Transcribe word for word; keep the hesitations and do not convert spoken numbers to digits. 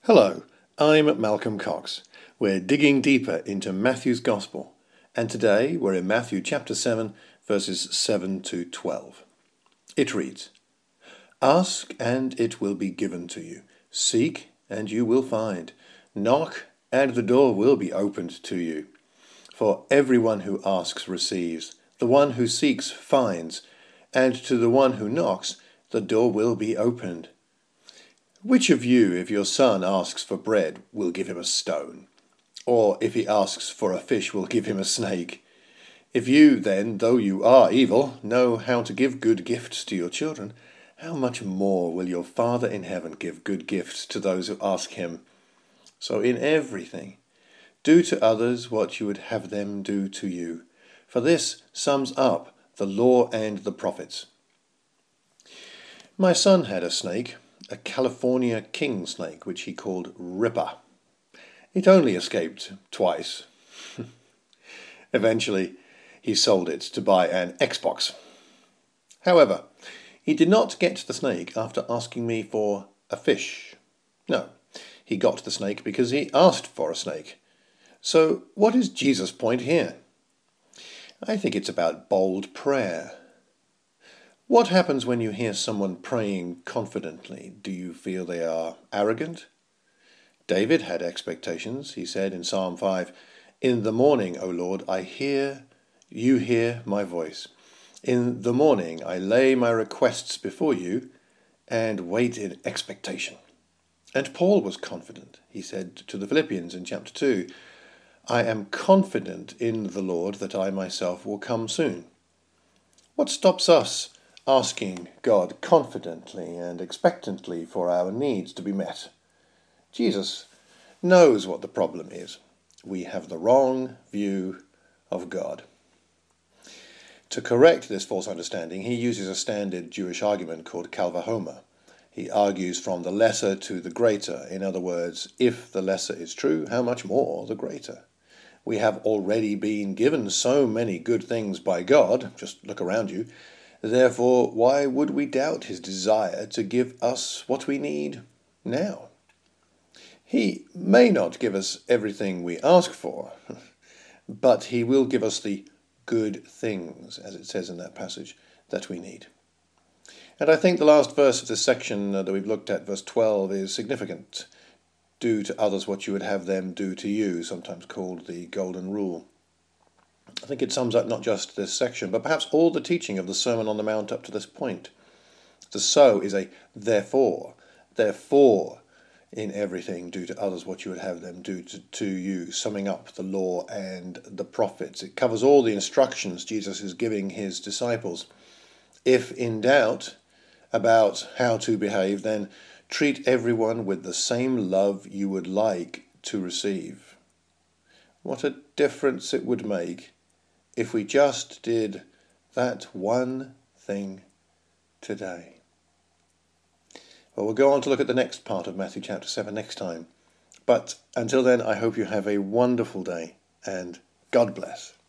Hello, I'm Malcolm Cox. We're digging deeper into Matthew's Gospel, and today we're in Matthew chapter seven, verses seven to twelve. It reads, "Ask, and it will be given to you. Seek, and you will find. Knock, and the door will be opened to you. For everyone who asks receives, the one who seeks finds, and to the one who knocks the door will be opened. Which of you, if your son asks for bread, will give him a stone? Or if he asks for a fish, will give him a snake? If you then, though you are evil, know how to give good gifts to your children, how much more will your Father in heaven give good gifts to those who ask him? So in everything, do to others what you would have them do to you. For this sums up the law and the prophets." My son had a snake, a California king snake, which he called Ripper. It only escaped twice. Eventually, he sold it to buy an Xbox. However, he did not get the snake after asking me for a fish. No, he got the snake because he asked for a snake. So what is Jesus' point here? I think it's about bold prayer. What happens when you hear someone praying confidently? Do you feel they are arrogant? David had expectations. He said in Psalm five, "In the morning, O Lord, I hear, you hear my voice. In the morning I lay my requests before you and wait in expectation." And Paul was confident. He said to the Philippians in chapter two, "I am confident in the Lord that I myself will come soon." What stops us asking God confidently and expectantly for our needs to be met? Jesus knows what the problem is. We have the wrong view of God. To correct this false understanding, he uses a standard Jewish argument called Kal Vachomer. He argues from the lesser to the greater. In other words, if the lesser is true, how much more the greater? We have already been given so many good things by God. Just look around you. Therefore, why would we doubt his desire to give us what we need now? He may not give us everything we ask for, but he will give us the good things, as it says in that passage, that we need. And I think the last verse of this section that we've looked at, verse twelve, is significant. Do to others what you would have them do to you, sometimes called the Golden Rule. I think it sums up not just this section, but perhaps all the teaching of the Sermon on the Mount up to this point. The so is a therefore. Therefore, in everything, do to others what you would have them do to, to you, summing up the law and the prophets. It covers all the instructions Jesus is giving his disciples. If in doubt about how to behave, then treat everyone with the same love you would like to receive. What a difference it would make if we just did that one thing today. Well, we'll go on to look at the next part of Matthew chapter seven next time. But until then, I hope you have a wonderful day, and God bless.